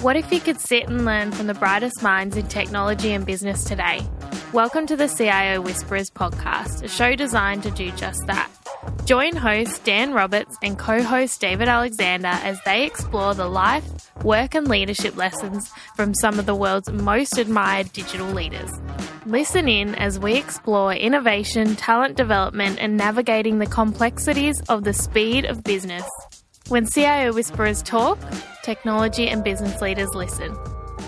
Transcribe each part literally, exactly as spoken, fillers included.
What if you could sit and learn from the brightest minds in technology and business today? Welcome to the C I O Whisperers podcast, a show designed to do just that. Join host Dan Roberts and co-host David Alexander as they explore the life, work and leadership lessons from some of the world's most admired digital leaders. Listen in as we explore innovation, talent development and navigating the complexities of the speed of business. When C I O Whisperers talk, technology and business leaders listen.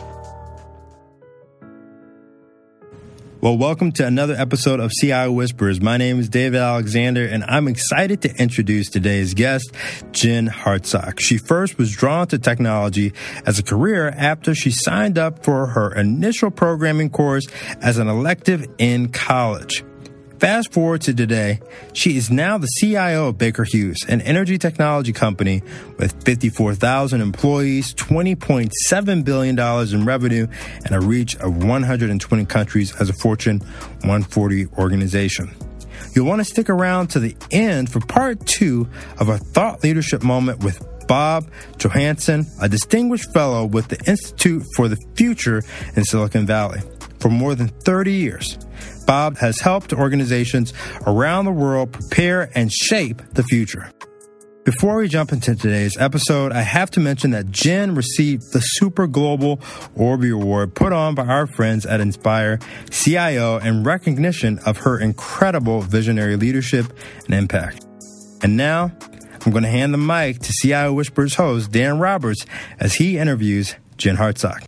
Well, welcome to another episode of C I O Whisperers. My name is David Alexander, and I'm excited to introduce today's guest, Jen Hartsock. She first was drawn to technology as a career after she signed up for her initial programming course as an elective in college. Fast forward to today, she is now the C I O of Baker Hughes, an energy technology company with fifty-four thousand employees, twenty point seven billion dollars in revenue, and a reach of one hundred twenty countries as a Fortune one forty organization. You'll want to stick around to the end for part two of a thought leadership moment with Bob Johansen, a distinguished fellow with the Institute for the Future in Silicon Valley. For more than thirty years, Bob has helped organizations around the world prepare and shape the future. Before we jump into today's episode, I have to mention that Jen received the Super Global Orby Award put on by our friends at Inspire C I O in recognition of her incredible visionary leadership and impact. And now, I'm going to hand the mic to C I O Whisperers host Dan Roberts as he interviews Jen Hartsock.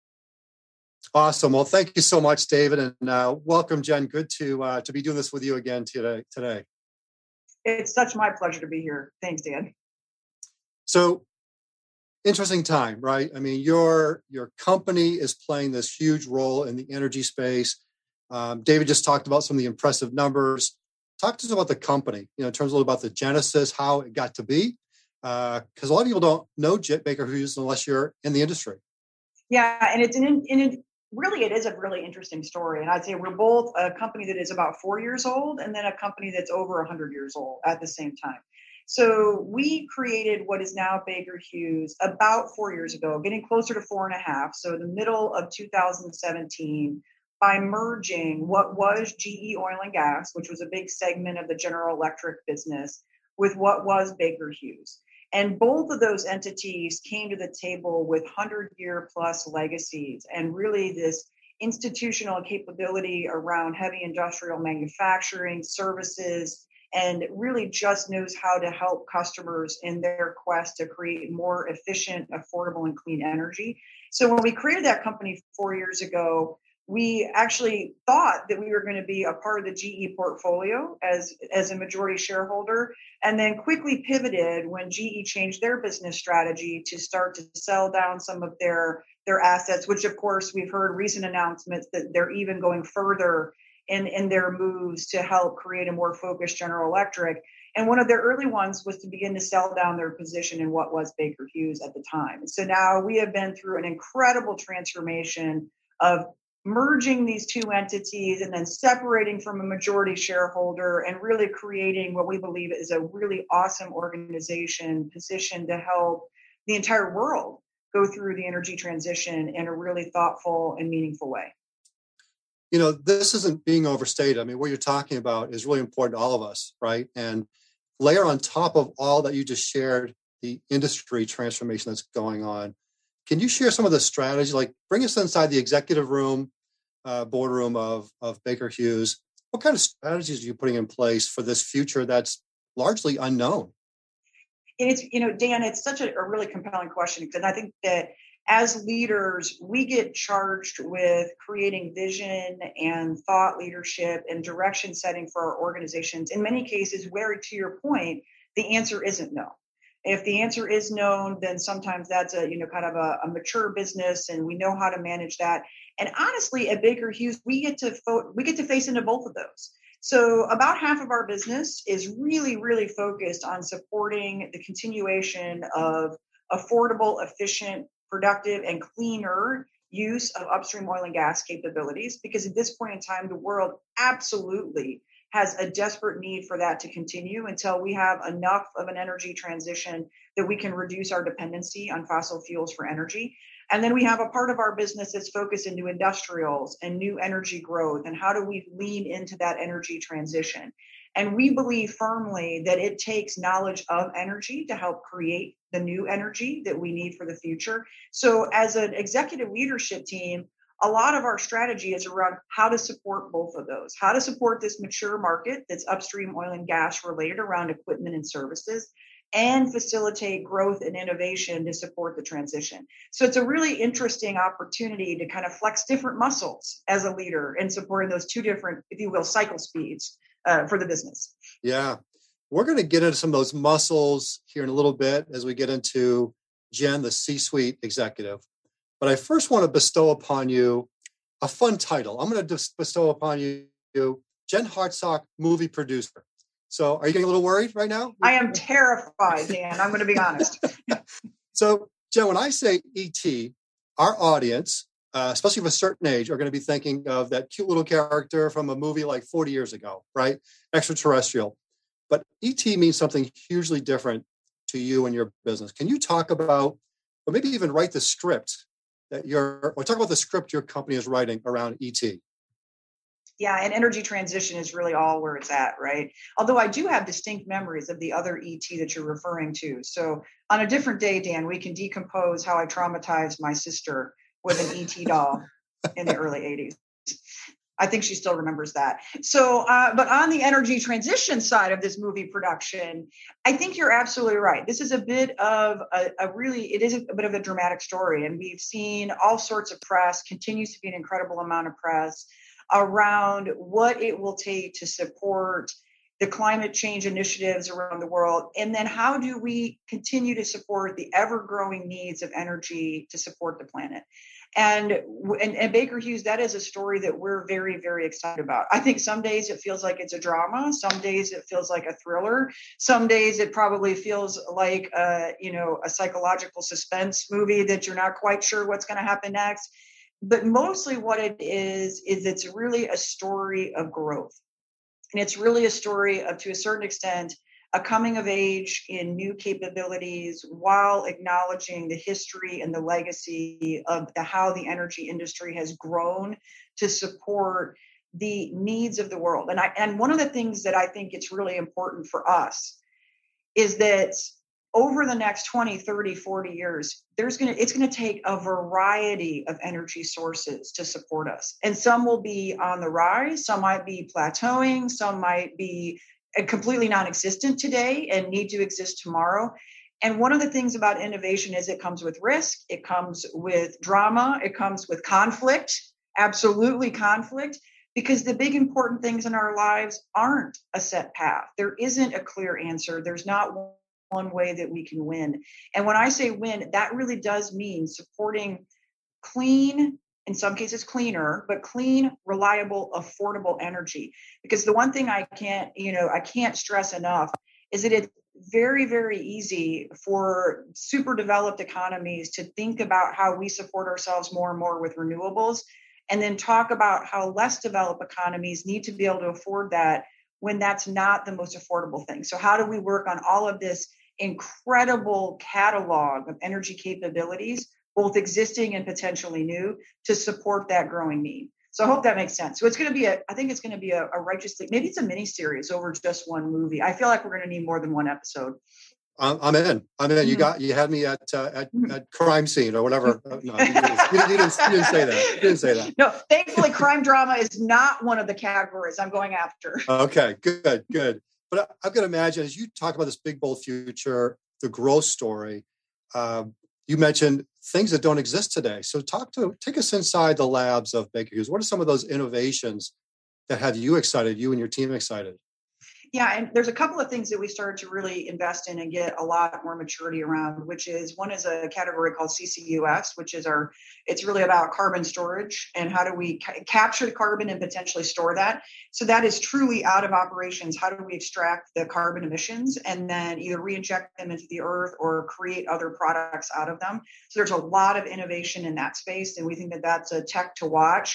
Awesome. Well, thank you so much, David, and uh, welcome, Jen. Good to uh, to be doing this with you again today. Today, it's such my pleasure to be here. Thanks, Dan. So, interesting time, right? I mean, your your company is playing this huge role in the energy space. Um, David just talked about some of the impressive numbers. Talk to us about the company, you know, in terms of about the genesis, how it got to be, because uh, a lot of people don't know Jet Baker Hughes unless you're in the industry. Yeah, and it's an in, in really, it is a really interesting story. And I'd say we're both a company that is about four years old and then a company that's over one hundred years old at the same time. So we created what is now Baker Hughes about four years ago, getting closer to four and a half. So the middle of two thousand seventeen, by merging what was G E Oil and Gas, which was a big segment of the General Electric business, with what was Baker Hughes. And both of those entities came to the table with hundred-year plus legacies and really this institutional capability around heavy industrial manufacturing, services, and really just knows how to help customers in their quest to create more efficient, affordable, and clean energy. So when we created that company four years ago, we actually thought that we were going to be a part of the G E portfolio as, as a majority shareholder, and then quickly pivoted when G E changed their business strategy to start to sell down some of their, their assets, which of course we've heard recent announcements that they're even going further in, in their moves to help create a more focused General Electric. And one of their early ones was to begin to sell down their position in what was Baker Hughes at the time. So now we have been through an incredible transformation of merging these two entities and then separating from a majority shareholder and really creating what we believe is a really awesome organization positioned to help the entire world go through the energy transition in a really thoughtful and meaningful way. You know, this isn't being overstated. I mean, what you're talking about is really important to all of us, right? And layer on top of all that you just shared, the industry transformation that's going on. Can you share some of the strategies, like bring us inside the executive room, uh, boardroom of, of Baker Hughes? What kind of strategies are you putting in place for this future that's largely unknown? And it's, you know, Dan, it's such a, a really compelling question, because I think that as leaders, we get charged with creating vision and thought leadership and direction setting for our organizations. In many cases, where, to your point, the answer isn't no. If the answer is known, then sometimes that's a, you know, kind of a, a mature business and we know how to manage that. And honestly, at Baker Hughes, we get to fo- we get to face into both of those. So about half of our business is really, really focused on supporting the continuation of affordable, efficient, productive, and cleaner use of upstream oil and gas capabilities, because at this point in time, the world absolutely has a desperate need for that to continue until we have enough of an energy transition that we can reduce our dependency on fossil fuels for energy. And then we have a part of our business that's focused into industrials and new energy growth. And how do we lean into that energy transition? And we believe firmly that it takes knowledge of energy to help create the new energy that we need for the future. So as an executive leadership team, a lot of our strategy is around how to support both of those, how to support this mature market that's upstream oil and gas related around equipment and services, and facilitate growth and innovation to support the transition. So it's a really interesting opportunity to kind of flex different muscles as a leader in supporting those two different, if you will, cycle speeds uh, for the business. Yeah. We're going to get into some of those muscles here in a little bit as we get into Jen, the C-suite executive. But I first want to bestow upon you a fun title. I'm going to bestow upon you Jen Hartsock, movie producer. So are you getting a little worried right now? I am terrified, Dan. I'm going to be honest. So, Jen, when I say E T, our audience, uh, especially of a certain age, are going to be thinking of that cute little character from a movie like forty years ago, right? Extraterrestrial. But E T means something hugely different to you and your business. Can you talk about, or maybe even write the script that you're, or talk about the script your company is writing around E T? Yeah, and energy transition is really all where it's at, right? Although I do have distinct memories of the other E T that you're referring to. So on a different day, Dan, we can decompose how I traumatized my sister with an E T doll in the early eighties. I think she still remembers that. So, uh, but on the energy transition side of this movie production, I think you're absolutely right. This is a bit of a, a really, it is a bit of a dramatic story. And we've seen all sorts of press, continues to be an incredible amount of press around what it will take to support the climate change initiatives around the world. And then how do we continue to support the ever-growing needs of energy to support the planet? And, and, and Baker Hughes, that is a story that we're very, very excited about. I think some days it feels like it's a drama. Some days it feels like a thriller. Some days it probably feels like, a, you know, a psychological suspense movie that you're not quite sure what's going to happen next. But mostly what it is, is it's really a story of growth. And it's really a story of, to a certain extent, a coming of age in new capabilities while acknowledging the history and the legacy of the, how the energy industry has grown to support the needs of the world. And I, and one of the things that I think it's really important for us is that over the next twenty, thirty, forty years, there's going to, it's going to take a variety of energy sources to support us. And some will be on the rise. Some might be plateauing. Some might be completely non-existent today and need to exist tomorrow. And one of the things about innovation is it comes with risk. It comes with drama. It comes with conflict, absolutely conflict, because the big important things in our lives aren't a set path. There isn't a clear answer. There's not one one way that we can win. And when I say win, that really does mean supporting clean, in some cases cleaner, but clean, reliable, affordable energy. Because the one thing I can't, you know, I can't stress enough is that it's very, very easy for super developed economies to think about how we support ourselves more and more with renewables, and then talk about how less developed economies need to be able to afford that when that's not the most affordable thing. So how do we work on all of this incredible catalog of energy capabilities, both existing and potentially new, to support that growing need? So I hope that makes sense. So it's going to be a, I think it's going to be a, a righteously, maybe it's a mini series over just one movie. I feel like we're going to need more than one episode. I'm in. I'm in. Mm-hmm. You got. You had me at uh, at, mm-hmm. at crime scene or whatever. No, you, didn't, you, didn't, you, didn't, you didn't say that. You didn't say that. No, thankfully, crime drama is not one of the categories I'm going after. Okay, good, good. But I, I've got to imagine, as you talk about this big, bold future, the growth story, um, you mentioned things that don't exist today. So talk to, take us inside the labs of Baker Hughes. What are some of those innovations that have you excited, you and your team excited? Yeah, and there's a couple of things that we started to really invest in and get a lot more maturity around, which is, one is a category called C C U S, which is our, it's really about carbon storage and how do we ca- capture the carbon and potentially store that. So that is truly out of operations. How do we extract the carbon emissions and then either re-inject them into the earth or create other products out of them? So there's a lot of innovation in that space, and we think that that's a tech to watch.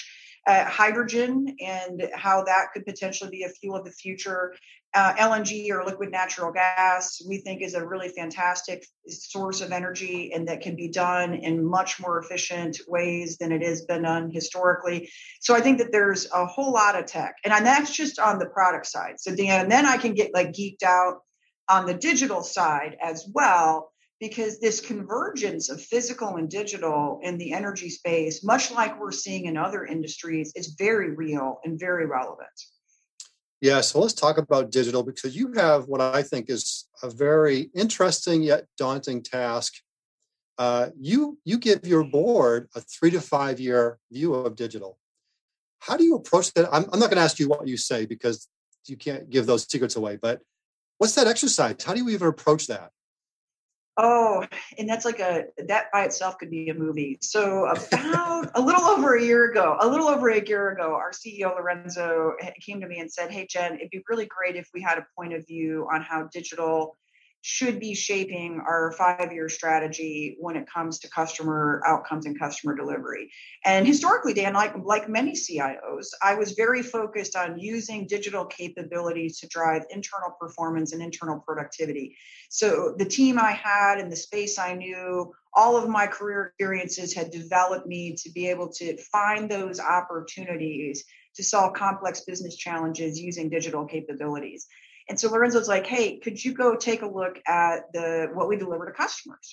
uh, hydrogen and how that could potentially be a fuel of the future. Uh, L N G or liquid natural gas, we think is a really fantastic source of energy and that can be done in much more efficient ways than it has been done historically. So I think that there's a whole lot of tech, and that's just on the product side. So Dan, and then I can get like geeked out on the digital side as well, because this convergence of physical and digital in the energy space, much like we're seeing in other industries, is very real and very relevant. Yeah, so let's talk about digital, because you have what I think is a very interesting yet daunting task. Uh, you you give your board a three to five year view of digital. How do you approach that? I'm, I'm not going to ask you what you say because you can't give those secrets away, but what's that exercise? How do you even approach that? Oh, and that's like a, that by itself could be a movie. So about a little over a year ago, a little over a year ago, our C E O, Lorenzo, came to me and said, hey, Jen, it'd be really great if we had a point of view on how digital should be shaping our five-year strategy when it comes to customer outcomes and customer delivery. And historically, Dan, like, like many C I Os, I was very focused on using digital capabilities to drive internal performance and internal productivity. So the team I had and the space I knew, all of my career experiences had developed me to be able to find those opportunities to solve complex business challenges using digital capabilities. And so Lorenzo's like, hey, could you go take a look at the what we deliver to customers?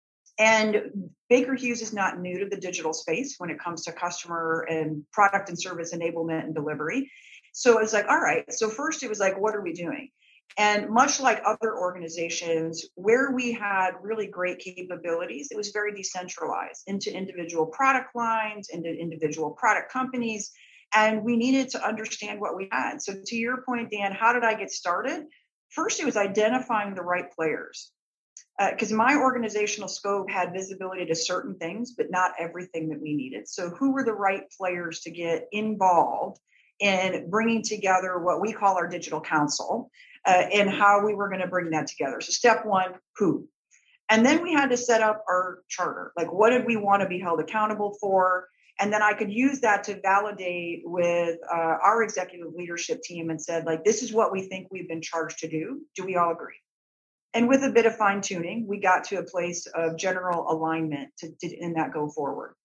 And Baker Hughes is not new to the digital space when it comes to customer and product and service enablement and delivery. So it's like, all right. So first it was like, what are we doing? And much like other organizations where we had really great capabilities, it was very decentralized into individual product lines, into individual product companies. And we needed to understand what we had. So to your point, Dan, how did I get started? First, it was identifying the right players. Because uh, my organizational scope had visibility to certain things, but not everything that we needed. So who were the right players to get involved in bringing together what we call our digital council uh, and how we were going to bring that together? So step one, who? And then we had to set up our charter. Like, what did we want to be held accountable for? And then I could use that to validate with uh, our executive leadership team and said, like, this is what we think we've been charged to do. Do we all agree? And with a bit of fine tuning, we got to a place of general alignment to, to in that go forward.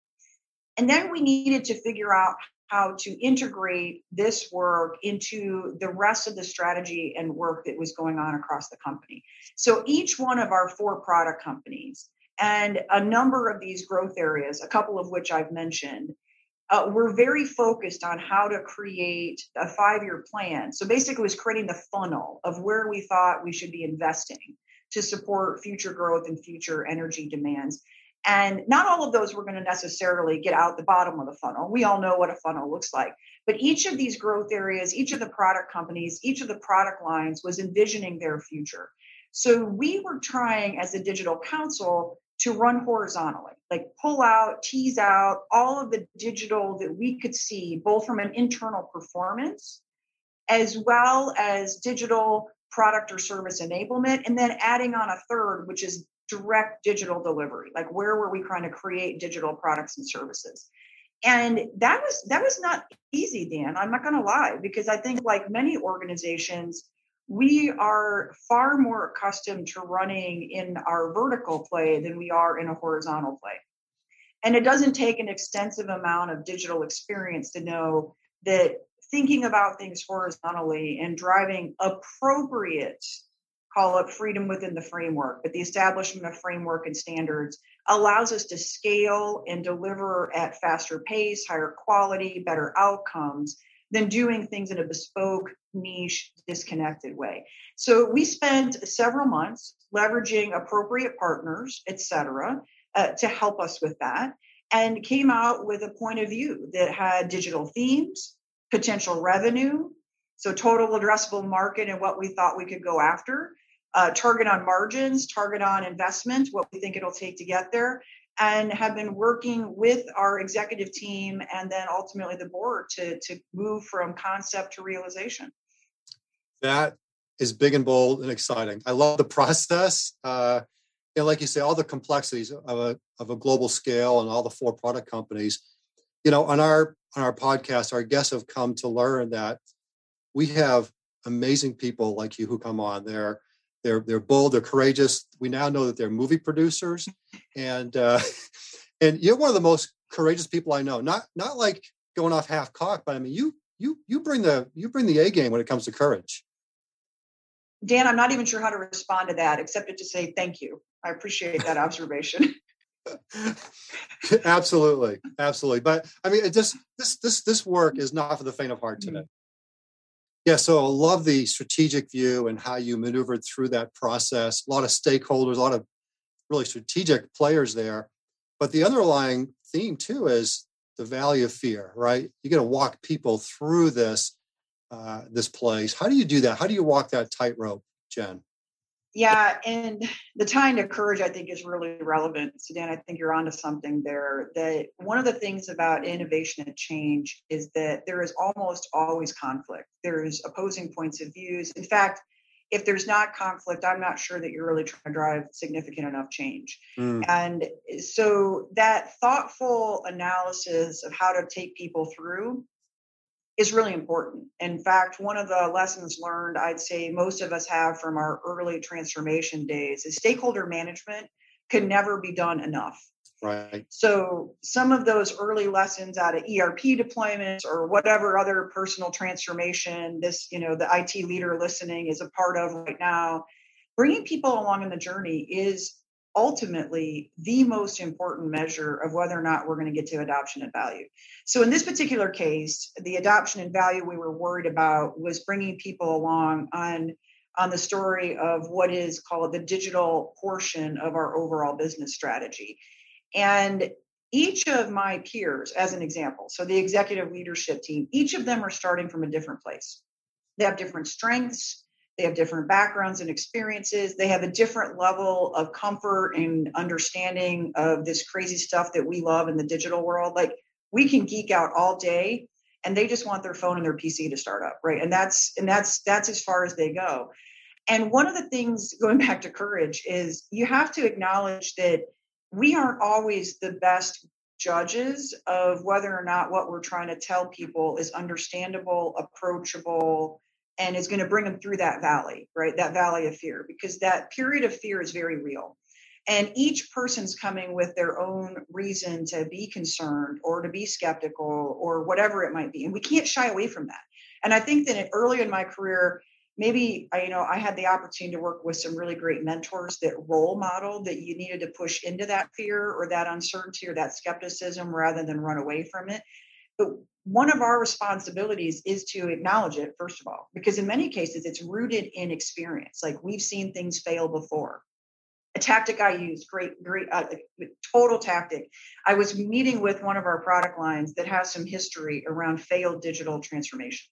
And then we needed to figure out how to integrate this work into the rest of the strategy and work that was going on across the company. So each one of our four product companies and a number of these growth areas, a couple of which I've mentioned, uh, we're very focused on how to create a five-year plan. So basically it was creating the funnel of where we thought we should be investing to support future growth and future energy demands. And not all of those were going to necessarily get out the bottom of the funnel. We all know what a funnel looks like. But each of these growth areas, each of the product companies, each of the product lines was envisioning their future. So we were trying as a digital council to run horizontally, like pull out, tease out all of the digital that we could see, both from an internal performance as well as digital product or service enablement, and then adding on a third, which is direct digital delivery. Like, where were we trying to create digital products and services? And that was that was not easy, Dan. I'm not going to lie, because I think like many organizations, we are far more accustomed to running in our vertical play than we are in a horizontal play. And it doesn't take an extensive amount of digital experience to know that thinking about things horizontally and driving appropriate, call it freedom within the framework, but the establishment of framework and standards allows us to scale and deliver at faster pace, higher quality, better outcomes than doing things in a bespoke, niche, disconnected way. So we spent several months leveraging appropriate partners, et cetera, uh, to help us with that, and came out with a point of view that had digital themes, potential revenue, so total addressable market and what we thought we could go after, uh, target on margins, target on investment, what we think it'll take to get there, and have been working with our executive team and then ultimately the board to, to move from concept to realization. That is big and bold and exciting. I love the process. Uh, and like you say, all the complexities of a, of a global scale and all the four product companies. you know, on our on our podcast, our guests have come to learn that we have amazing people like you who come on. They're they're they're bold, they're courageous. We now know that they're movie producers, and uh, and you're one of the most courageous people I know. Not not like going off half cocked, but I mean, you you you bring the you bring the A game when it comes to courage. Dan, I'm not even sure how to respond to that, except to say thank you. I appreciate that observation. Absolutely, absolutely. But I mean, it just this this this work is not for the faint of heart today. Mm-hmm. Yeah, so I love the strategic view and how you maneuvered through that process. A lot of stakeholders, a lot of really strategic players there. But the underlying theme too is the valley of fear, right? You got to walk people through this uh, this place. How do you do that? How do you walk that tightrope, Jen? Yeah, and the tying to courage, I think, is really relevant. So, Dan, I think you're onto something there. That one of the things about innovation and change is that there is almost always conflict. There's opposing points of views. In fact, if there's not conflict, I'm not sure that you're really trying to drive significant enough change. Mm. And so that thoughtful analysis of how to take people through is really important. In fact, one of the lessons learned, I'd say most of us have from our early transformation days, is stakeholder management can never be done enough. Right. So some of those early lessons out of E R P deployments or whatever other personal transformation this, you know, the I T leader listening is a part of right now, bringing people along in the journey is ultimately the most important measure of whether or not we're going to get to adoption and value. So in this particular case, the adoption and value we were worried about was bringing people along on, on the story of what is called the digital portion of our overall business strategy. And each of my peers, as an example, so the executive leadership team, each of them are starting from a different place. They have different strengths. They have different backgrounds and experiences. They have a different level of comfort and understanding of this crazy stuff that we love in the digital world. Like, we can geek out all day and they just want their phone and their P C to start up, right? And that's and that's that's as far as they go. And one of the things, going back to courage, is you have to acknowledge that we aren't always the best judges of whether or not what we're trying to tell people is understandable, approachable, and is going to bring them through that valley, right? That valley of fear, because that period of fear is very real. And each person's coming with their own reason to be concerned or to be skeptical or whatever it might be. And we can't shy away from that. And I think that early in my career, maybe, you know, I had the opportunity to work with some really great mentors that role modeled that you needed to push into that fear or that uncertainty or that skepticism rather than run away from it. But one of our responsibilities is to acknowledge it, first of all, because in many cases, it's rooted in experience. Like, we've seen things fail before. A tactic I used, great, great, uh, total tactic. I was meeting with one of our product lines that has some history around failed digital transformation.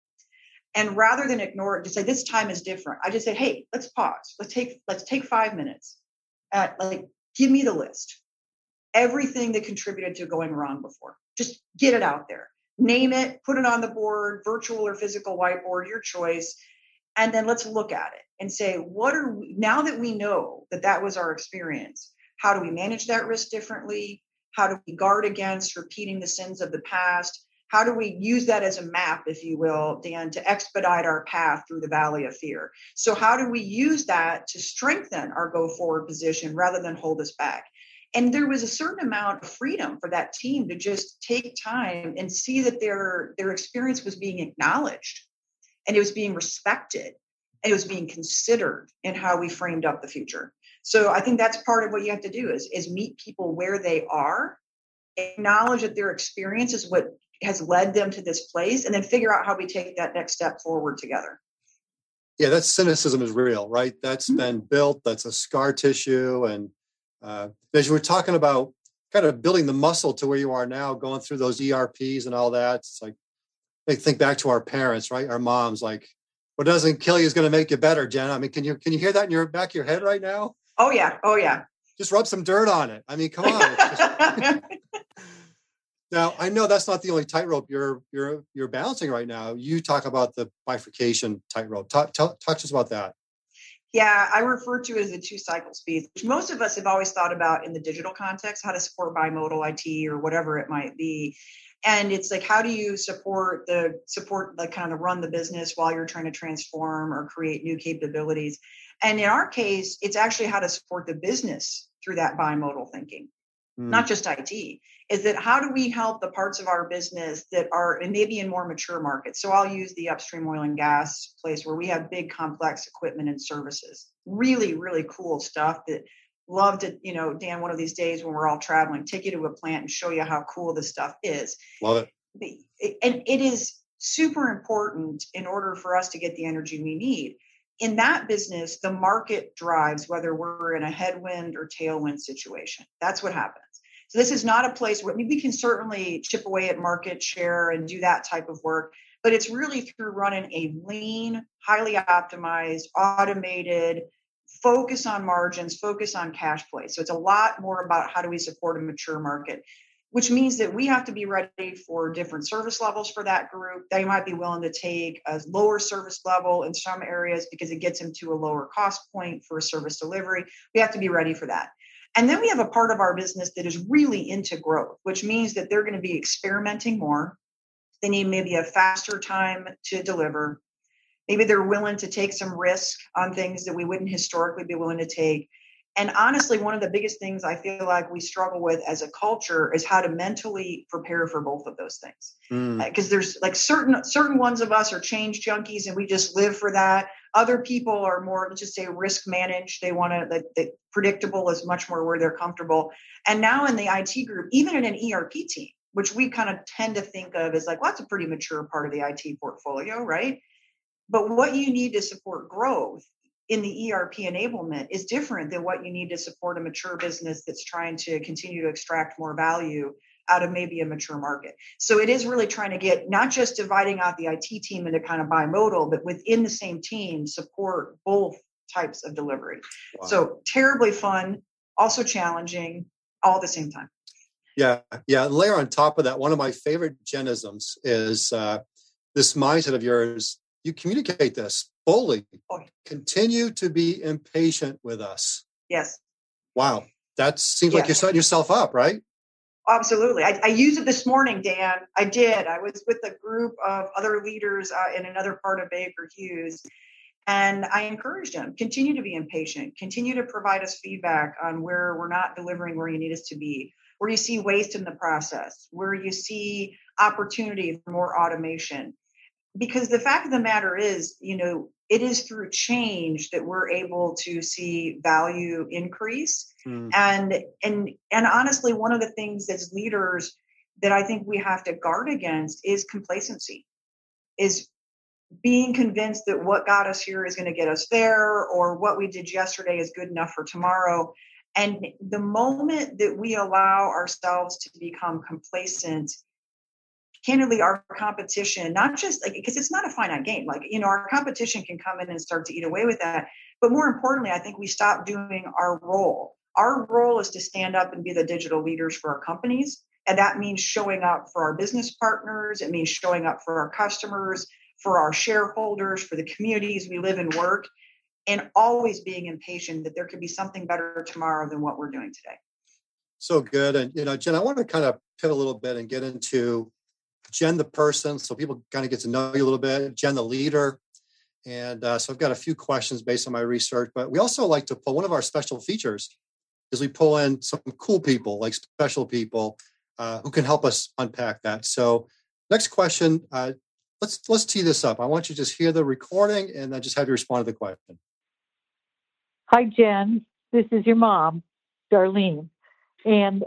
And rather than ignore it, to say this time is different, I just said, hey, let's pause. Let's take, let's take five minutes. Uh, like, give me the list. Everything that contributed to going wrong before. Just get it out there. Name it, put it on the board, virtual or physical whiteboard, your choice. And then let's look at it and say, what are we, now that we know that that was our experience, how do we manage that risk differently? How do we guard against repeating the sins of the past? How do we use that as a map, if you will, Dan, to expedite our path through the valley of fear? So how do we use that to strengthen our go forward position rather than hold us back? And there was a certain amount of freedom for that team to just take time and see that their, their experience was being acknowledged and it was being respected and it was being considered in how we framed up the future. So I think that's part of what you have to do is, is meet people where they are, acknowledge that their experience is what has led them to this place, and then figure out how we take that next step forward together. Yeah, that cynicism is real, right? That's mm-hmm. been built. That's a scar tissue. And uh, as you were talking about kind of building the muscle to where you are now, going through those E R Ps and all that, it's like, they think back to our parents, right? Our moms, like, what doesn't kill you is going to make you better, Jen. I mean, can you can you hear that in your back of your head right now? Oh, yeah. Oh, yeah. Just rub some dirt on it. I mean, come on. It's just... Now, I know that's not the only tightrope you're you're you're balancing right now. You talk about the bifurcation tightrope. Talk, talk, talk to us about that. Yeah, I refer to it as the two cycle speeds, which most of us have always thought about in the digital context, how to support bimodal I T or whatever it might be. And it's like, how do you support the support, like kind of run the business while you're trying to transform or create new capabilities? And in our case, it's actually how to support the business through that bimodal thinking, mm. not just I T. Is that how do we help the parts of our business that are, and maybe in more mature markets? So I'll use the upstream oil and gas place where we have big complex equipment and services. Really, really cool stuff that love to, you know, Dan, one of these days when we're all traveling, take you to a plant and show you how cool this stuff is. Love it. And it is super important in order for us to get the energy we need. In that business, the market drives whether we're in a headwind or tailwind situation. That's what happens. So this is not a place where I mean, we can certainly chip away at market share and do that type of work, but it's really through running a lean, highly optimized, automated, focus on margins, focus on cash flow. So it's a lot more about how do we support a mature market, which means that we have to be ready for different service levels for that group. They might be willing to take a lower service level in some areas because it gets them to a lower cost point for service delivery. We have to be ready for that. And then we have a part of our business that is really into growth, which means that they're going to be experimenting more. They need maybe a faster time to deliver. Maybe they're willing to take some risk on things that we wouldn't historically be willing to take. And honestly, one of the biggest things I feel like we struggle with as a culture is how to mentally prepare for both of those things. Because mm. uh, there's like certain certain ones of us are change junkies and we just live for that. Other people are more, let's just say, risk managed. They want to, the, the predictable is much more where they're comfortable. And now in the I T group, even in an E R P team, which we kind of tend to think of as like, well, that's a pretty mature part of the I T portfolio, right? But what you need to support growth in the E R P enablement is different than what you need to support a mature business that's trying to continue to extract more value out of maybe a mature market. So it is really trying to get not just dividing out the I T team into kind of bimodal, but within the same team support both types of delivery. Wow. So terribly fun, also challenging, all at the same time. Yeah, yeah. Layer on top of that, one of my favorite Genisms is uh, this mindset of yours. You communicate this boldly. Oh. Continue to be impatient with us. Yes. Wow. That seems yes. like you're setting yourself up, right? Absolutely. I, I used it this morning, Dan. I did. I was with a group of other leaders uh, in another part of Baker Hughes. And I encouraged them, continue to be impatient, continue to provide us feedback on where we're not delivering where you need us to be, where you see waste in the process, where you see opportunity for more automation. Because the fact of the matter is, you know, it is through change that we're able to see value increase. Mm. And, and, and honestly, one of the things as leaders that I think we have to guard against is complacency, is being convinced that what got us here is going to get us there, or what we did yesterday is good enough for tomorrow. And the moment that we allow ourselves to become complacent, candidly, our competition, not just like, because it's not a finite game, like, you know, our competition can come in and start to eat away with that. But more importantly, I think we stop doing our role. Our role is to stand up and be the digital leaders for our companies. And that means showing up for our business partners. It means showing up for our customers, for our shareholders, for the communities we live and work, and always being impatient that there could be something better tomorrow than what we're doing today. So good. And, you know, Jen, I want to kind of pivot a little bit and get into Jen, the person, so people kind of get to know you a little bit, Jen, the leader. And uh, so I've got a few questions based on my research, but we also like to pull, one of our special features is we pull in some cool people, like special people uh, who can help us unpack that. So next question, uh, let's let's tee this up. I want you to just hear the recording and then just have you respond to the question. Hi, Jen. This is your mom, Darlene. And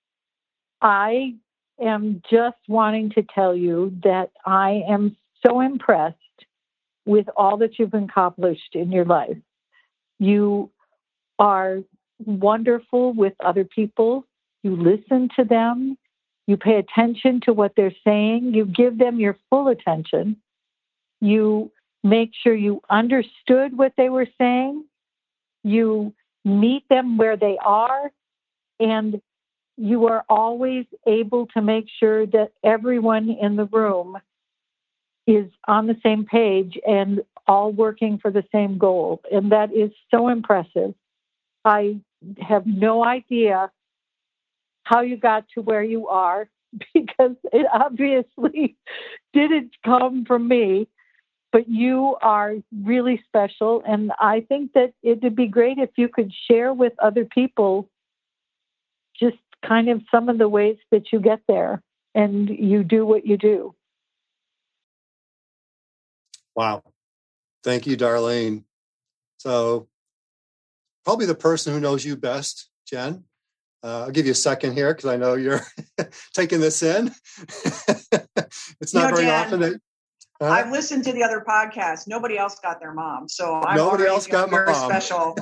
I am just wanting to tell you that I am so impressed with all that you've accomplished in your life. You are wonderful with other people. You listen to them. You pay attention to what they're saying. You give them your full attention. You make sure you understood what they were saying. You meet them where they are. And you are always able to make sure that everyone in the room is on the same page and all working for the same goal. And that is so impressive. I have no idea how you got to where you are, because it obviously didn't come from me, but you are really special. And I think that it would be great if you could share with other people just kind of some of the ways that you get there and you do what you do. Wow. Thank you, Darlene. So probably the person who knows you best, Jen. Uh, I'll give you a second here because I know you're taking this in. It's not you know, very Jen, often that uh, I've listened to the other podcasts. Nobody else got their mom, so I'm nobody else got very mom. special.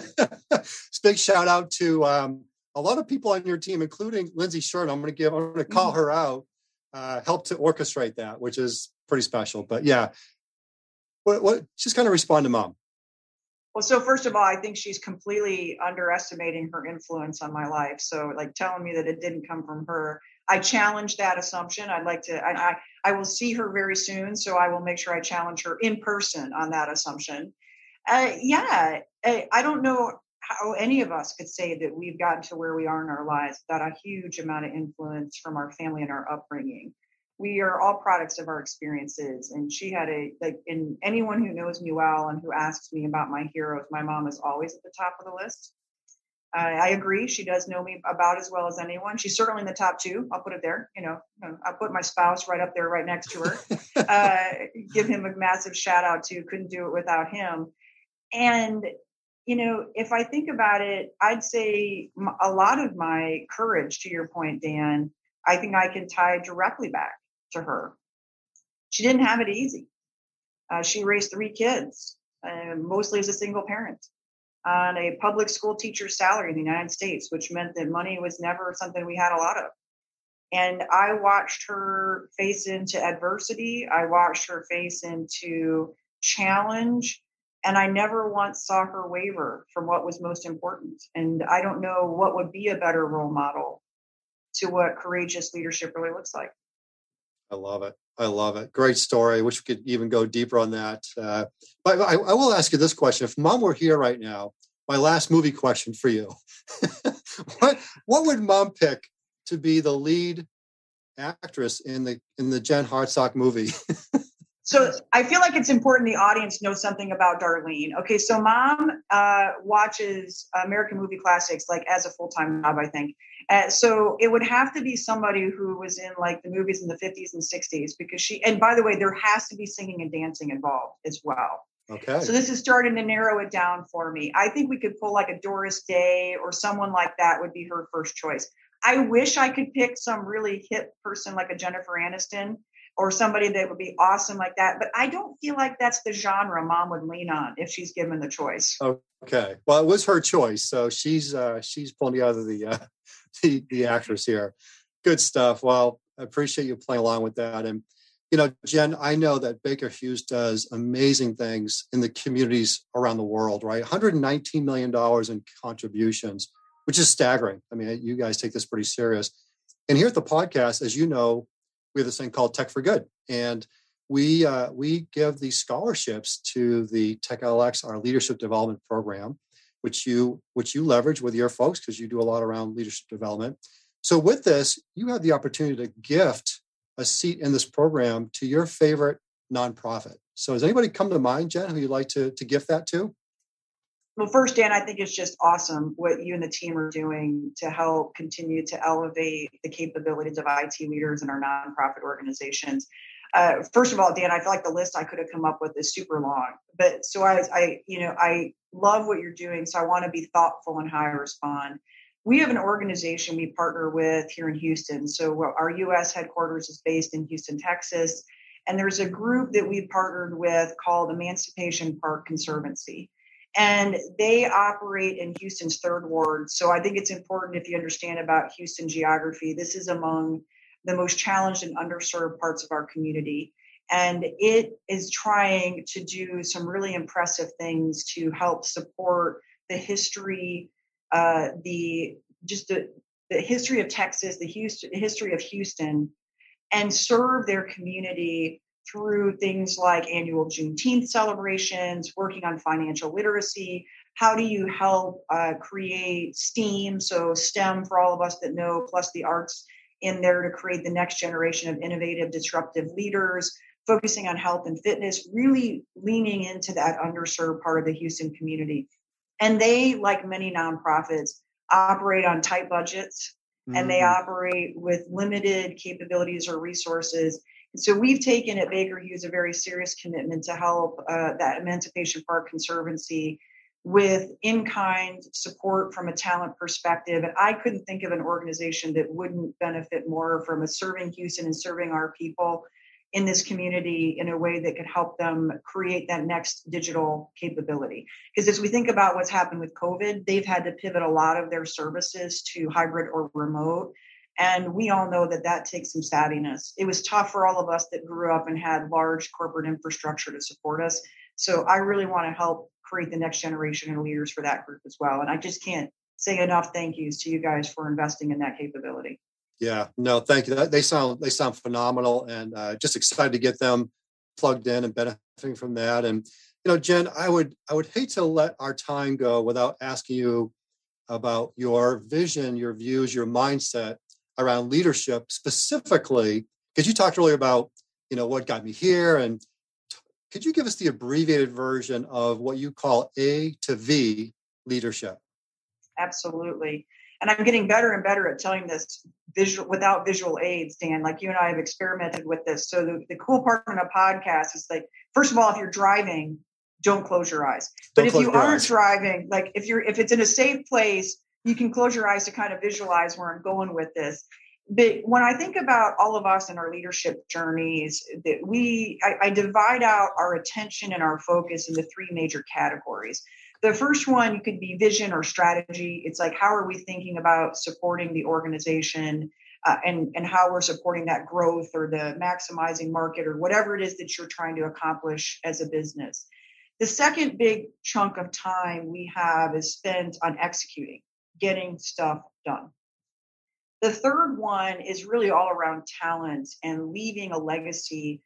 Big shout out to um, a lot of people on your team, including Lindsay Short. I'm going to give. I'm going to call mm-hmm. her out. Uh, helped to orchestrate that, which is pretty special. But yeah, what? What? Just kind of respond to mom. Well, so first of all, I think she's completely underestimating her influence on my life. So like telling me that it didn't come from her, I challenge that assumption. I'd like to, I, I, I will see her very soon. So I will make sure I challenge her in person on that assumption. Uh, yeah, I, I don't know how any of us could say that we've gotten to where we are in our lives without a huge amount of influence from our family and our upbringing. We are all products of our experiences. And she had a, like, in anyone who knows me well and who asks me about my heroes, my mom is always at the top of the list. Uh, I agree. She does know me about as well as anyone. She's certainly in the top two. I'll put it there. You know, I'll put my spouse right up there, right next to her. uh, give him a massive shout out too. Couldn't do it without him. And, you know, if I think about it, I'd say a lot of my courage, to your point, Dan, I think I can tie directly back to her. She didn't have it easy. Uh, she raised three kids, uh, mostly as a single parent, on a public school teacher's salary in the United States, which meant that money was never something we had a lot of. And I watched her face into adversity. I watched her face into challenge. And I never once saw her waver from what was most important. And I don't know what would be a better role model to what courageous leadership really looks like. I love it. I love it. Great story. I wish we could even go deeper on that. Uh, but I, I will ask you this question. If mom were here right now, my last movie question for you, what, what would mom pick to be the lead actress in the in the Jen Hartsock movie? So I feel like it's important the audience knows something about Darlene. Okay, so mom uh, watches American movie classics like as a full-time job, I think. Uh, so it would have to be somebody who was in like the movies in the fifties and sixties because she, and by the way, there has to be singing and dancing involved as well. Okay. So this is starting to narrow it down for me. I think we could pull like a Doris Day or someone like that would be her first choice. I wish I could pick some really hip person like a Jennifer Aniston or somebody that would be awesome like that. But I don't feel like that's the genre mom would lean on if she's given the choice. Okay. Well, it was her choice. So she's uh, she's pulling together the, uh, the the actress here. Good stuff. Well, I appreciate you playing along with that. And, you know, Jen, I know that Baker Hughes does amazing things in the communities around the world, right? one hundred nineteen million dollars in contributions, which is staggering. I mean, you guys take this pretty serious. And here at the podcast, as you know, we have this thing called Tech for Good. And we uh, we give these scholarships to the TechLX, our leadership development program, which you which you leverage with your folks because you do a lot around leadership development. So with this, you have the opportunity to gift a seat in this program to your favorite nonprofit. So has anybody come to mind, Jen, who you'd like to, to gift that to? Well, first, Dan, I think it's just awesome what you and the team are doing to help continue to elevate the capabilities of I T leaders in our nonprofit organizations. Uh, first of all, Dan, I feel like the list I could have come up with is super long. But so I, I, you know, I love what you're doing. So I want to be thoughtful in how I respond. We have an organization we partner with here in Houston. So our U S headquarters is based in Houston, Texas. And there's a group that we partnered with called Emancipation Park Conservancy. And they operate in Houston's third ward. So I think it's important if you understand about Houston geography, this is among the most challenged and underserved parts of our community. And it is trying to do some really impressive things to help support the history, uh, the just the, the history of Texas, the Houston, the history of Houston, and serve their community through things like annual Juneteenth celebrations, working on financial literacy. How do you help uh, create STEAM, so STEM for all of us that know, plus the arts in there to create the next generation of innovative, disruptive leaders, focusing on health and fitness, really leaning into that underserved part of the Houston community. And they, like many nonprofits, operate on tight budgets, mm-hmm. and they operate with limited capabilities or resources. And so we've taken at Baker Hughes a very serious commitment to help uh, that Emancipation Park Conservancy with in-kind support from a talent perspective. And I couldn't think of an organization that wouldn't benefit more from a serving Houston and serving our people in this community in a way that could help them create that next digital capability. Because as we think about what's happened with COVID, they've had to pivot a lot of their services to hybrid or remote. And we all know that that takes some savviness. It was tough for all of us that grew up and had large corporate infrastructure to support us. So I really want to help create the next generation of leaders for that group as well. And I just can't say enough thank yous to you guys for investing in that capability. Yeah, no, thank you. They sound they sound phenomenal, and uh, just excited to get them plugged in and benefiting from that. And you know, Jen, I would I would hate to let our time go without asking you about your vision, your views, your mindset around leadership, specifically because you talked earlier about you know what got me here, and t- could you give us the abbreviated version of what you call A to V leadership? Absolutely. And I'm getting better and better at telling this visual without visual aids, Dan. Like you and I have experimented with this. So the, the cool part of a podcast is like, first of all, if you're driving, don't close your eyes. But Don't if you aren't eyes. driving, like if you're if it's in a safe place, you can close your eyes to kind of visualize where I'm going with this. But when I think about all of us and our leadership journeys, that we I, I divide out our attention and our focus into three major categories. The first one could be vision or strategy. It's like, how are we thinking about supporting the organization uh, and, and how we're supporting that growth or the maximizing market or whatever it is that you're trying to accomplish as a business. The second big chunk of time we have is spent on executing, getting stuff done. The third one is really all around talent and leaving a legacy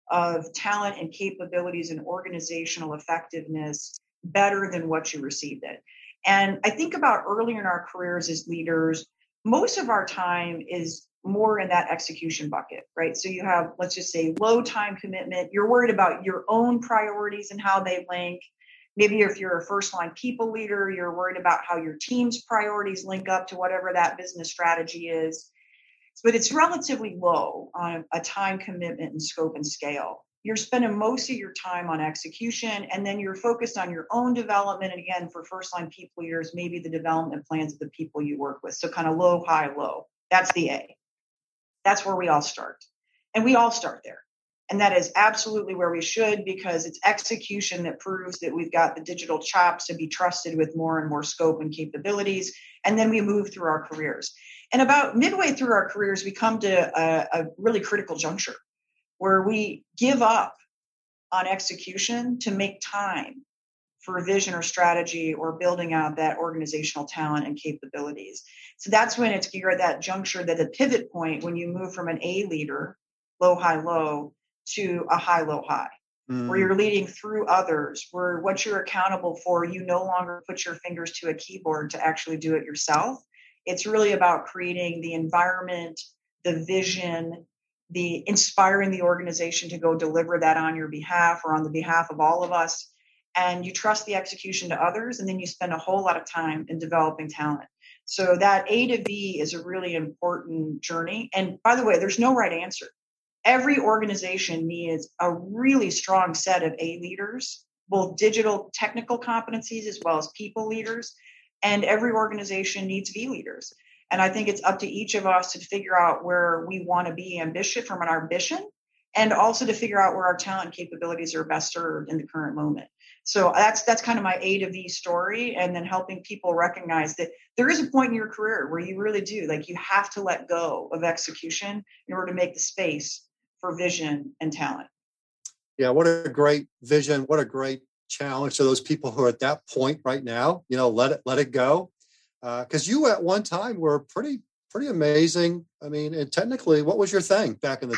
of talent and capabilities and organizational effectiveness better than what you received it. And I think about earlier in our careers as leaders, most of our time is more in that execution bucket, right? So you have, let's just say, low time commitment. You're worried about your own priorities and how they link. Maybe if you're a first line people leader, you're worried about how your team's priorities link up to whatever that business strategy is. But it's relatively low on a time commitment and scope and scale. You're spending most of your time on execution, and then you're focused on your own development. And again, for first-line people leaders, maybe the development plans of the people you work with. So kind of low, high, low. That's the A. That's where we all start. And we all start there. And that is absolutely where we should, because it's execution that proves that we've got the digital chops to be trusted with more and more scope and capabilities. And then we move through our careers. And about midway through our careers, we come to a, a really critical juncture where we give up on execution to make time for vision or strategy or building out that organizational talent and capabilities. So that's when it's you're at that juncture, that the pivot point when you move from an A leader, low, high, low, to a high, low, high, mm. where you're leading through others, where what you're accountable for, you no longer put your fingers to a keyboard to actually do it yourself. It's really about creating the environment, the vision, the inspiring the organization to go deliver that on your behalf or on the behalf of all of us. And you trust the execution to others, and then you spend a whole lot of time in developing talent. So that A to V is a really important journey. And by the way, there's no right answer. Every organization needs a really strong set of A leaders, both digital technical competencies as well as people leaders. And every organization needs V leaders. And I think it's up to each of us to figure out where we want to be ambitious from an ambition, and also to figure out where our talent capabilities are best served in the current moment. So that's that's kind of my A to V story, and then helping people recognize that there is a point in your career where you really do, like you have to let go of execution in order to make the space for vision and talent. Yeah, what a great vision. What a great challenge to those people who are at that point right now. You know, let it let it go. Because uh, you at one time were pretty, pretty amazing. I mean, and technically, what was your thing back in the day?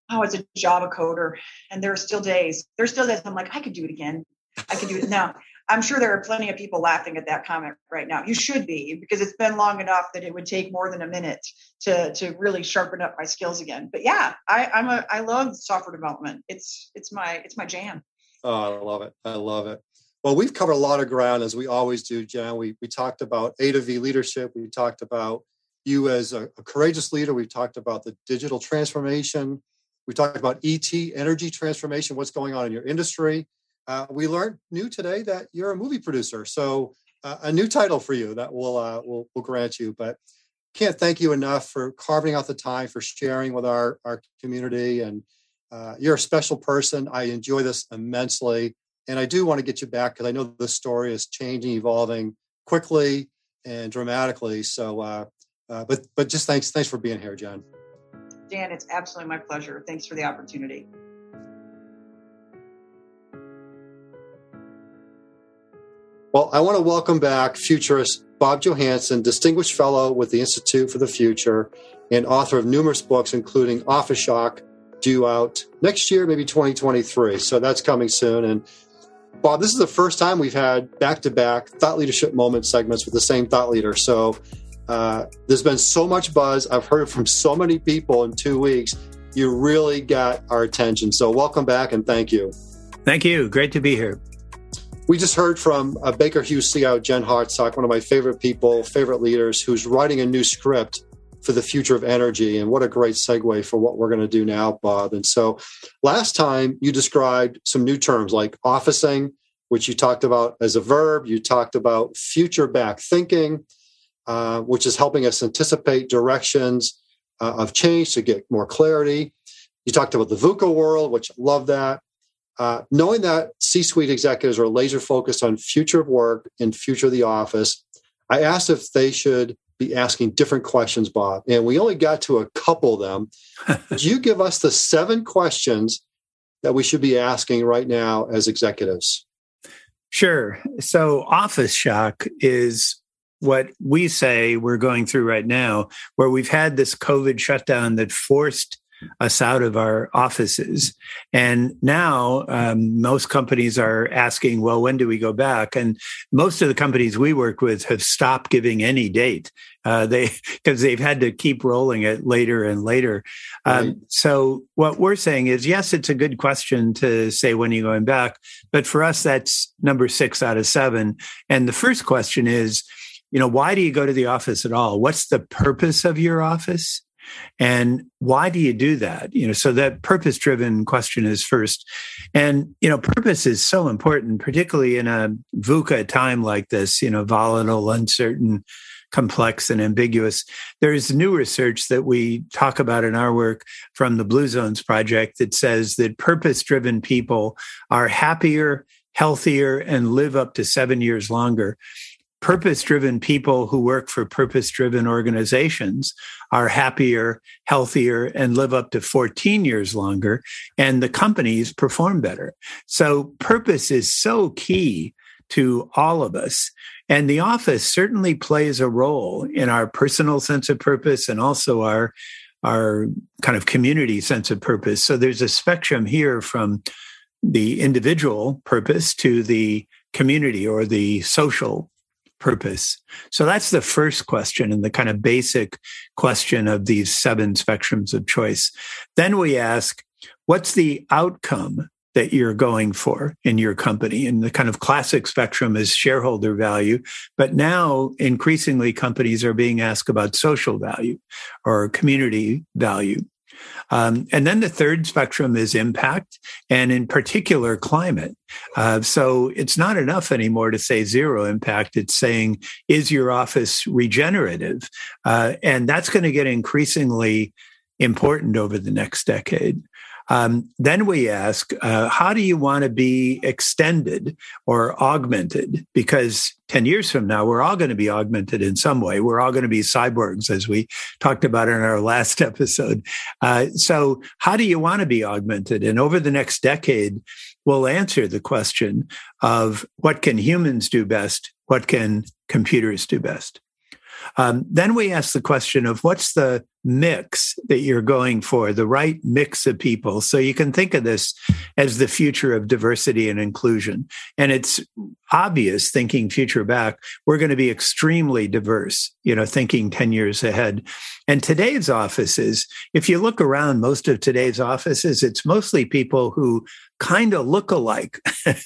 oh, as a Java coder. And there are still days, there's still days I'm like, I could do it again. I could do it now. I'm sure there are plenty of people laughing at that comment right now. You should be, because it's been long enough that it would take more than a minute to to really sharpen up my skills again. But yeah, I, I'm a I love software development. It's it's my it's my jam. Oh, I love it. I love it. Well, we've covered a lot of ground, as we always do, Jen. We we talked about A to V leadership. We talked about you as a, a courageous leader. We talked about the digital transformation. We talked about E T, energy transformation, what's going on in your industry. Uh, we learned new today that you're a movie producer. So uh, a new title for you that we'll, uh, we'll, we'll grant you. But can't thank you enough for carving out the time, for sharing with our, our community. And uh, you're a special person. I enjoy this immensely. And I do want to get you back because I know the story is changing, evolving quickly and dramatically. So, uh, uh, but but just thanks, thanks for being here, Jen. Dan, it's absolutely my pleasure. Thanks for the opportunity. Well, I want to welcome back futurist Bob Johansen, Distinguished Fellow with the Institute for the Future and author of numerous books, including Office Shock, due out next year, maybe twenty twenty-three. So that's coming soon. And Bob, this is the first time we've had back-to-back thought leadership moment segments with the same thought leader. So uh, there's been so much buzz. I've heard from so many people in two weeks. You really got our attention. So welcome back and thank you. Thank you. Great to be here. We just heard from uh, Baker Hughes C I O Jen Hartsock, one of my favorite people, favorite leaders, who's writing a new script for the future of energy. And what a great segue for what we're going to do now, Bob. And so last time you described some new terms like officing, which you talked about as a verb. You talked about future back thinking, uh, which is helping us anticipate directions uh, of change to get more clarity. You talked about the VUCA world, which I love that. Uh, knowing that C-suite executives are laser focused on future of work and future of the office, I asked if they should be asking different questions, Bob, and we only got to a couple of them. Could you give us the seven questions that we should be asking right now as executives? Sure. So office shock is what we say we're going through right now, where we've had this COVID shutdown that forced us out of our offices. And now um, most companies are asking, well, when do we go back? And most of the companies we work with have stopped giving any date. Uh, they because they've had to keep rolling it later and later. Um, right. So what we're saying is, yes, it's a good question to say when you're going back. But for us, that's number six out of seven. And the first question is, you know, why do you go to the office at all? What's the purpose of your office? And why do you do that? You know, so that purpose-driven question is first. And, you know, purpose is so important, particularly in a VUCA time like this, you know, volatile, uncertain, complex, and ambiguous. There's new research that we talk about in our work from the Blue Zones Project that says that purpose-driven people are happier, healthier, and live up to seven years longer. Purpose-driven people who work for purpose-driven organizations are happier, healthier, and live up to fourteen years longer, and the companies perform better. So purpose is so key to all of us. And the office certainly plays a role in our personal sense of purpose and also our, our kind of community sense of purpose. So there's a spectrum here from the individual purpose to the community or the social purpose. So that's the first question and the kind of basic question of these seven spectrums of choice. Then we ask, what's the outcome that you're going for in your company? And the kind of classic spectrum is shareholder value. But now increasingly companies are being asked about social value or community value. Um, and then the third spectrum is impact, and in particular, climate. Uh, so it's not enough anymore to say zero impact. It's saying, is your office regenerative? Uh, and that's going to get increasingly important over the next decade. Um, then we ask, uh, how do you want to be extended or augmented? Because ten years from now, we're all going to be augmented in some way. We're all going to be cyborgs, as we talked about in our last episode. Uh, so how do you want to be augmented? And over the next decade, we'll answer the question of what can humans do best? What can computers do best? Um, then we ask the question of what's the mix that you're going for, the right mix of people. So you can think of this as the future of diversity and inclusion. And it's obvious, thinking future back, we're going to be extremely diverse, you know, thinking ten years ahead. And today's offices, if you look around most of today's offices, it's mostly people who kind of look alike.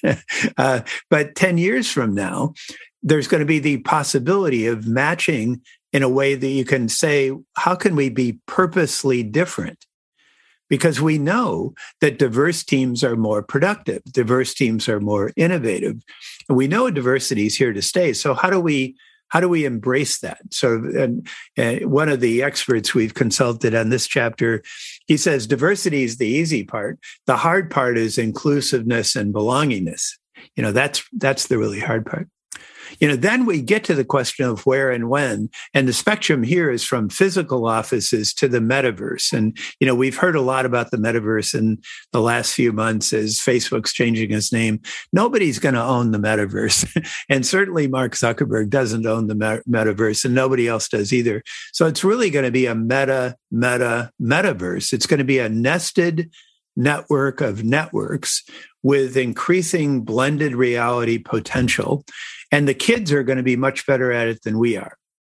uh, but ten years from now, there's going to be the possibility of matching in a way that you can say, how can we be purposely different? Because we know that diverse teams are more productive, diverse teams are more innovative. And we know diversity is here to stay. So how do we how do we embrace that? So and, uh, one of the experts we've consulted on this chapter, he says diversity is the easy part. The hard part is inclusiveness and belongingness. You know, that's that's the really hard part. You know, then we get to the question of where and when, and the spectrum here is from physical offices to the metaverse. And, you know, we've heard a lot about the metaverse in the last few months as Facebook's changing its name. Nobody's going to own the metaverse. And certainly Mark Zuckerberg doesn't own the metaverse, and nobody else does either. So it's really going to be a meta, meta, metaverse. It's going to be a nested network of networks with increasing blended reality potential. And the kids are going to be much better at it than we are.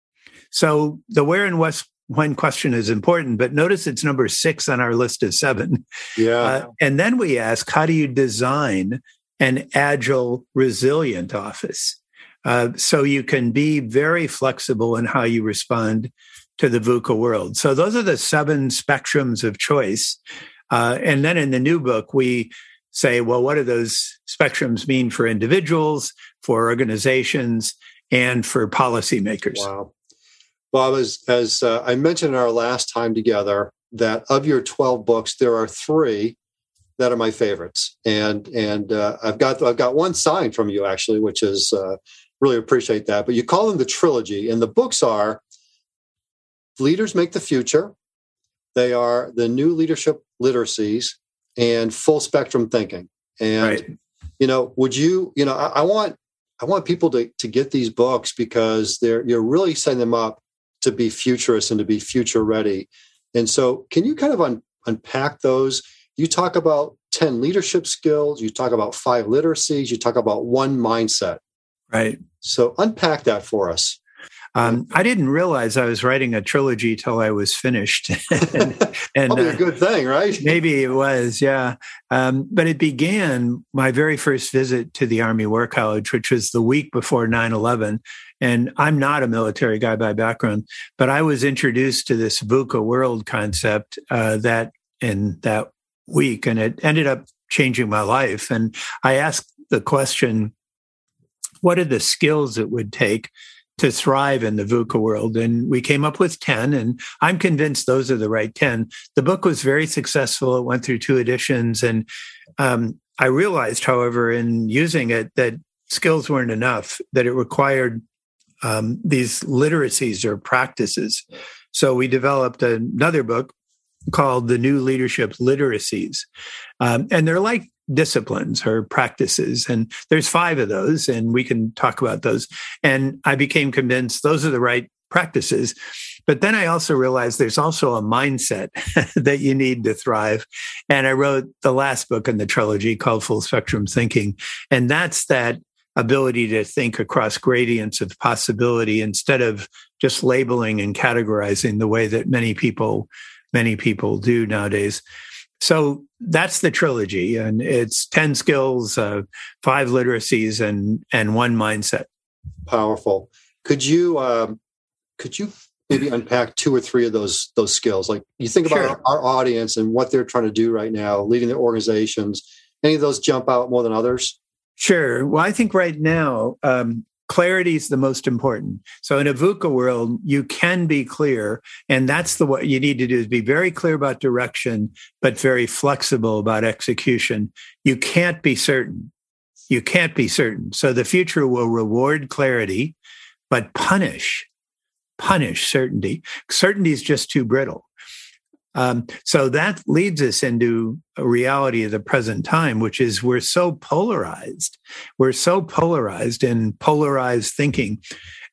So the where and when question is important, but notice it's number six on our list of seven. Yeah. Uh, and then we ask, how do you design an agile, resilient office? Uh, so you can be very flexible in how you respond to the VUCA world. So those are the seven spectrums of choice. Uh, and then in the new book, we say, well, what do those spectrums mean for individuals, for organizations, and for policymakers? Wow. Bob, as, as uh, I mentioned in our last time together, that of your twelve books, there are three that are my favorites. And and uh, I've got I've got one signed from you, actually, which is uh, really appreciate that. But you call them the trilogy. And the books are Leaders Make the Future. They are the New Leadership Literacies and Full Spectrum Thinking. And, right. you know, would you, you know, I, I want I want people to, to get these books because they're you're really setting them up to be futurists and to be future ready. And so can you kind of un, unpack those? You talk about ten leadership skills, you talk about five literacies, you talk about one mindset. Right. So unpack that for us. Um, I didn't realize I was writing a trilogy till I was finished. and, and Probably uh, a good thing, right? Maybe it was, yeah. Um, but it began my very first visit to the Army War College, which was the week before nine eleven. And I'm not a military guy by background, but I was introduced to this VUCA world concept uh, that in that week, and it ended up changing my life. And I asked the question, what are the skills it would take to thrive in the VUCA world? And we came up with ten, and I'm convinced those are the right ten. The book was very successful. It went through two editions. And um, I realized, however, in using it, that skills weren't enough, that it required um, these literacies or practices. So we developed another book called The New Leadership Literacies. Um, and they're like disciplines or practices. And there's five of those, and we can talk about those. And I became convinced those are the right practices. But then I also realized there's also a mindset that you need to thrive. And I wrote the last book in the trilogy called Full Spectrum Thinking. And that's that ability to think across gradients of possibility instead of just labeling and categorizing the way that many people, many people do nowadays. So that's the trilogy, and it's ten skills, uh, five literacies, and and one mindset. Powerful. Could you um, could you maybe unpack two or three of those those skills? Like you think about Sure. our, our audience and what they're trying to do right now, leading their organizations. Any of those jump out more than others? Sure. Well, I think right now, um, clarity is the most important. So in a VUCA world, you can be clear. And that's the what you need to do is be very clear about direction, but very flexible about execution. You can't be certain. You can't be certain. So the future will reward clarity, but punish, punish certainty. Certainty is just too brittle. Um, so that leads us into a reality of the present time, which is we're so polarized. We're so polarized in polarized thinking.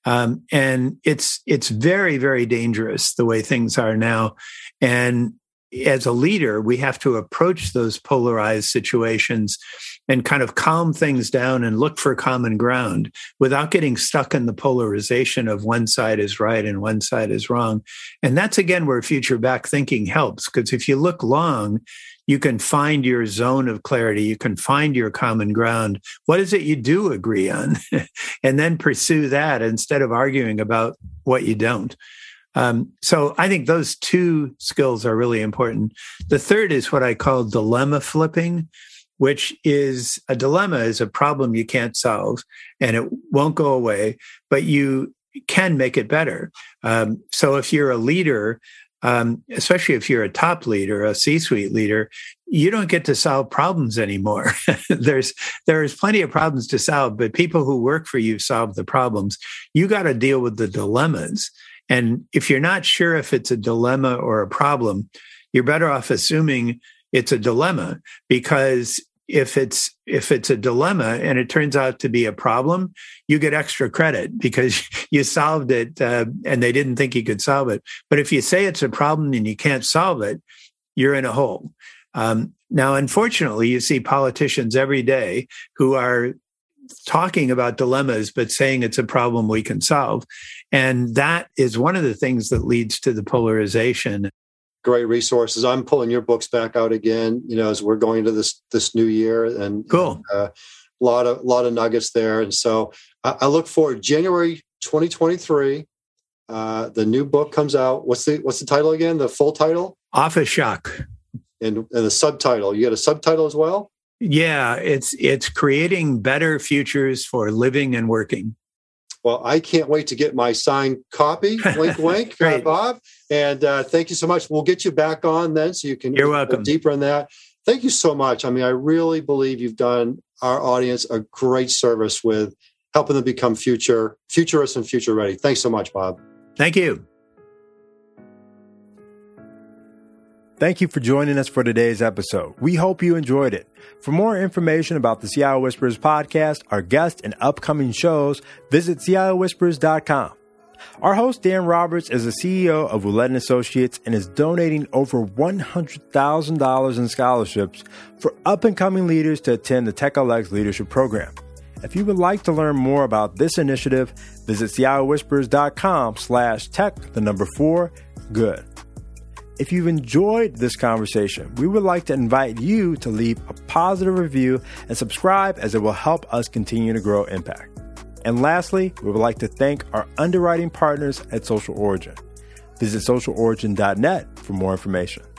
Um, and it's it's very, very dangerous the way things are now. And as a leader, we have to approach those polarized situations and kind of calm things down and look for common ground without getting stuck in the polarization of one side is right and one side is wrong. And that's, again, where future back thinking helps, because if you look long, you can find your zone of clarity. You can find your common ground. What is it you do agree on? And then pursue that instead of arguing about what you don't. Um, so I think those two skills are really important. The third is what I call dilemma flipping, which is a dilemma is a problem you can't solve and it won't go away, but you can make it better. Um, so if you're a leader, um, especially if you're a top leader, a C-suite leader, you don't get to solve problems anymore. there's there's plenty of problems to solve, but people who work for you solve the problems. You got to deal with the dilemmas. And if you're not sure if it's a dilemma or a problem, you're better off assuming it's a dilemma, because if it's if it's a dilemma and it turns out to be a problem, you get extra credit because you solved it uh, and they didn't think you could solve it. But if you say it's a problem and you can't solve it, you're in a hole. Um, now, unfortunately, you see politicians every day who are talking about dilemmas, but saying it's a problem we can solve. And that is one of the things that leads to the polarization. Great resources. I'm pulling your books back out again, you know, as we're going into this this new year, and cool. A uh, lot of lot of nuggets there. And so I, I look forward. January twenty twenty-three, uh, the new book comes out. What's the what's the title again? The full title? Office Shock. And, and the subtitle. You got a subtitle as well? Yeah, it's it's creating better futures for living and working. Well, I can't wait to get my signed copy. Wink, wink, uh, Bob. And uh, thank you so much. We'll get you back on then so you can You're welcome. Go deeper in that. Thank you so much. I mean, I really believe you've done our audience a great service with helping them become future futurists and future ready. Thanks so much, Bob. Thank you. Thank you for joining us for today's episode. We hope you enjoyed it. For more information about the C I O Whisperers podcast, our guests, and upcoming shows, visit C I O whispers dot com. Our host, Dan Roberts, is the C E O of Ouellette and Associates and is donating over one hundred thousand dollars in scholarships for up-and-coming leaders to attend the TechLX Leadership Program. If you would like to learn more about this initiative, visit C I O whispers dot com slash tech, the number four, good. If you've enjoyed this conversation, we would like to invite you to leave a positive review and subscribe, as it will help us continue to grow impact. And lastly, we would like to thank our underwriting partners at Social Origin. Visit social origin dot net for more information.